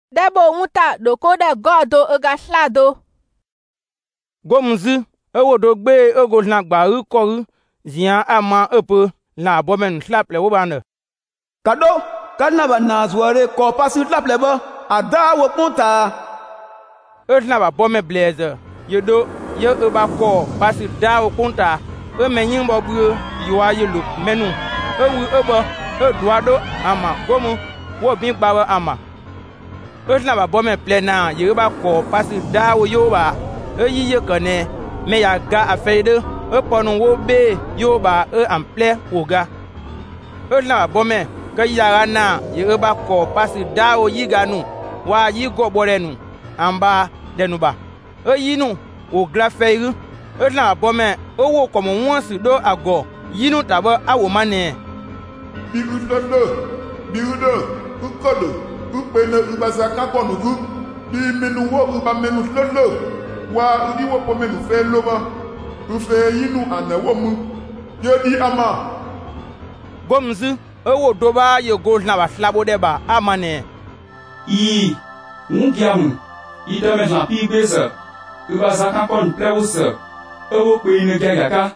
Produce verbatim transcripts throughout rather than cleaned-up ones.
debo wuta doko de godo ega slado. Gomzi ewodo gbe ego na gbaru koru zia ama epe na bomen slaple wobane. Kado kana ba nazware ko pasi slaple ba ada wo punta. Etna ba bome blaze yedo ye eba ko pasi da wo punta e menyin bo bu yiwa yelu menu ewu ebo eduado ama gomu wo bin gbawo ama. Etna ba bome plena ye eba ko pasi da wo yoba e yiye kane me ya ga afeide e ponu wo be yoba e ample oga. Etna ba bome ke yara na ye eba ko pasi da wo yiganu wa yi goborenu amba denuba e yinu o grafeire e na bome o wo komo won si do ago yinu tabo awo mane birudodo birudo ukodo upene ubasa kakonu gu bi menu wo uba menu lolo wa udi wo po menu fe loba ufe yinu anawo mu yodi ama Gomzi e wo doba ye go na ba slabo deba amane i ungiamu ida me na pi beza uba zaka kon preusa ewo pe ine gagaka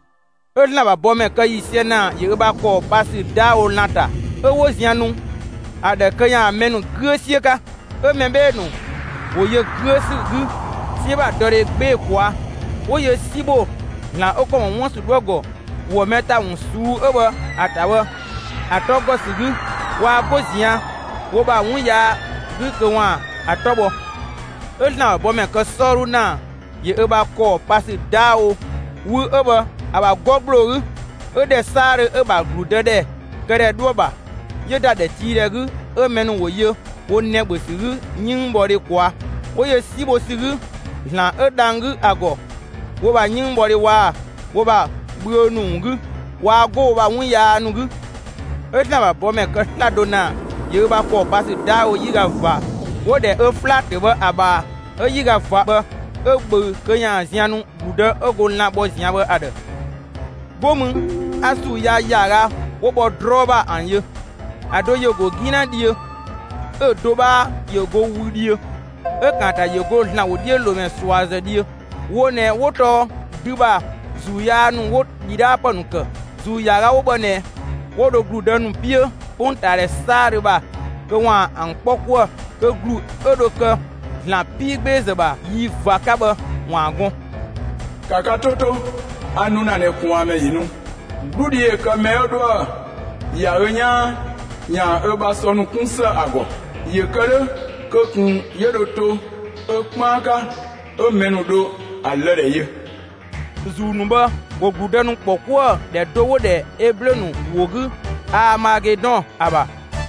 e na ba bome ka yise na ye ba ko pasi da o nata e wo zianu ade kanya menu gresieka e membenu wo ye gresi gu si ba dore gbe kwa wo ye sibo na oko won su dogo wo meta won su ewo atawo atogo sigu wa bozia wo ba won ya gu ko wa atobo e na bome ka soru na ye e ba ko pasi da o wu eba aba goblo e de sare e ba glude de kere duoba ye da de tire gu e menu wo ye wo ne gbo sigu nyin bori kwa wo ye sibo sigu na e dangu ago wo ba nyin bori wa wo ba gbo nu gu wa go ba won ya nu gu e na ba bome ka ladona ye ba ko pasi da o yiga va wo de e flat ba aba e yiga va ba e gbo kenya zianu glude e go na bo zian ba ade bomu asu ya yara wo bo droba anye ado yogo gina dio e doba yogo wudio e kanta yogo na wodie lo men swaze dio wo ne woto duba zuyanu wo dida panuka zu yara wo bone wo do gludanu pie pontare sareba ke wa anpokwo ke glu edo ke na pigbe ba yi vakaba wagon Kaka toto anuna ne kuame yinu dudi e ka meodo ya renya nya eba sonu kunsa ago ye kale ko kun yedoto e kmaka o menudo alere ye zunumba wo gludanu pokwo de dowo de eblenu wogu amagedon aba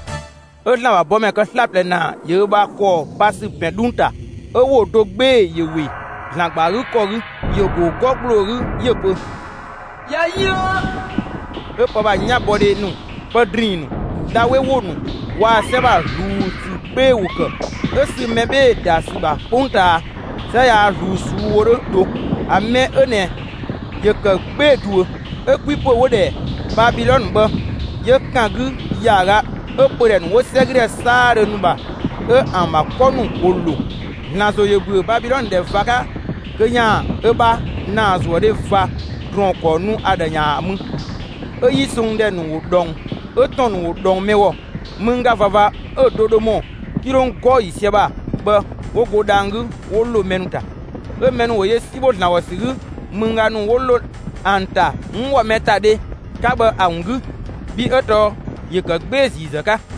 e na ba bome ka slaple na ye ba ko pasi pedunta e wo do gbe yewe na gbaru koru yogo gogloru yepo ya yo e pa ba nya bode nu padrinu dawe wonu wa seba rutu pe wuka e si mebe da siba punta sa ya rusu woro do ame ene ye ka gbe du e kwipo wo de Babylon ba ye kangu yara e pore nu wo segre sare nu ba e amakonu olo nazo ye bu Babylon de vaka kenya eba nazo de va dronko nu adanya mu e yisung de nu dong e ton nu dong mewo munga vava e dodomo kiron go isieba ba wo godangu wo lo menuta e menu wo ye sibo na wasigu munga nu wo lo anta nwa meta de kaba angu bi eto ye ka gbezi zaka